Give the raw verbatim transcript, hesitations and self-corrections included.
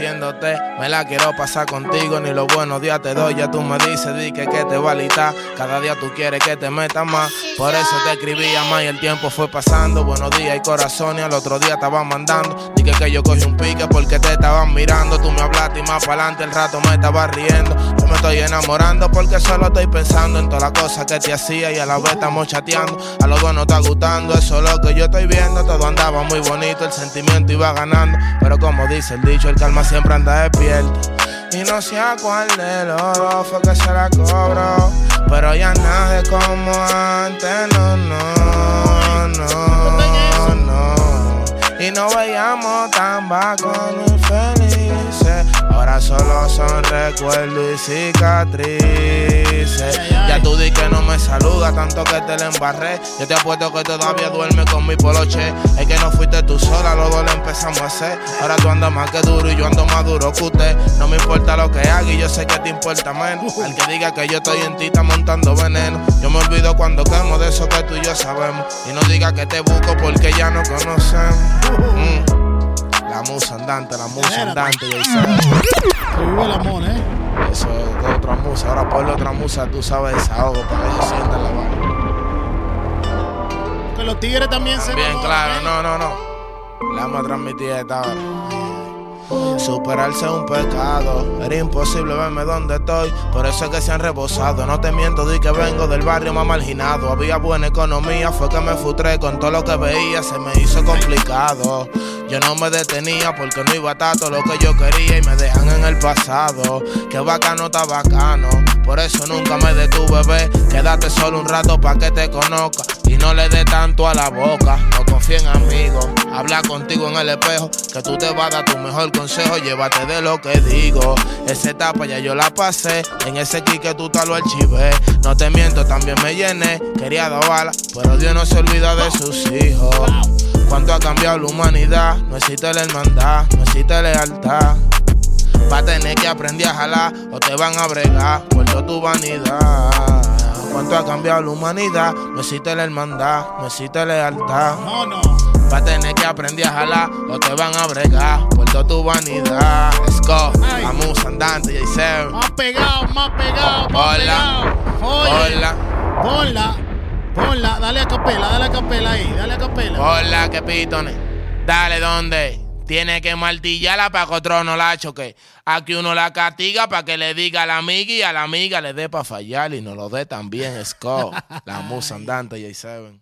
diciéndote, me la quiero pasar contigo, ni los buenos días te doy, ya tú me dices, di que, que te va a litar, cada día tú quieres que te metas más, por eso te escribía más y el tiempo fue pasando, buenos días y corazón y al otro día estaba mandando, dije que yo cogí un pique porque te estaban mirando, tú me hablaste y más para adelante el rato me estaba riendo, yo me estoy enamorando porque solo estoy pensando en todas las cosas que te hacía y a la vez estamos chateando, a los dos no está gustando, eso es lo que yo estoy viendo, todo andaba muy bonito, el sentimiento iba ganando, pero como dice el dicho, el calma siempre anda despierto. Y no sé a cuál de los dos fue que se la cobró, pero ya nada es como antes, no, no, no, no. Y no veíamos tan bacanos y felices, ahora solo son recuerdos y cicatrices. Ya tú di que no me saluda, tanto que te la embarré. Yo te apuesto que todavía duerme con mi poloche. Es que no fuiste tú sola, los dos le empezamos a hacer. Ahora tú andas más que duro y yo ando más duro que usted. No me importa lo que haga y yo sé que te importa menos. Al que diga que yo estoy en ti está montando veneno. Yo me olvido cuando quemo de eso que tú y yo sabemos. Y no diga que te busco porque ya no conocemos. Mm. La musa andante, la musa andante. Y se vive el amor, ¿eh? Eso es de otra musa. Ahora ponle otra musa, tú sabes, desahogo para que ellos sientan la vaina. Que los tigres también, también se Bien, claro, ¿eh? no, no, no. La vamos a transmitir esta hora. Superarse es un pecado, era imposible verme donde estoy, por eso es que se han rebosado. No te miento, di que vengo del barrio más marginado. Había buena economía, fue que me frustré con todo lo que veía, se me hizo complicado. Yo no me detenía porque no iba a estar todo lo que yo quería y me dejan en el pasado. Que bacano está bacano, por eso nunca me detuve, bebé. Quédate solo un rato pa' que te conozca y no le dé tanto a la boca. No confíe en amigos, habla contigo en el espejo, que tú te vas a dar tu mejor consejo. Llévate de lo que digo, esa etapa ya yo la pasé, en ese kick que tú te lo archivé. No te miento, también me llené, quería dar balas, pero Dios no se olvida de sus hijos. Cuánto ha cambiado la humanidad, no existe la hermandad, no existe lealtad. Va a tener que aprender a jalar o te van a bregar por toda tu vanidad. Cuánto ha cambiado la humanidad, no existe la hermandad, no existe lealtad. No, no. Va a tener que aprender a jalar o te van a bregar por toda tu vanidad. Let's go, la musa andante, J siete. Más pegado, más pegado, más Hola, pegado. Oye, hola, ponla, ponla, dale a capela, dale a capela ahí, dale a capela. hola, que pitones. Dale, ¿dónde? Tiene que martillarla para que otro no la choque. Aquí uno la castiga para que le diga a la amiga y a la amiga le dé para fallar y no lo dé también. Let's go, la musa andante, J siete.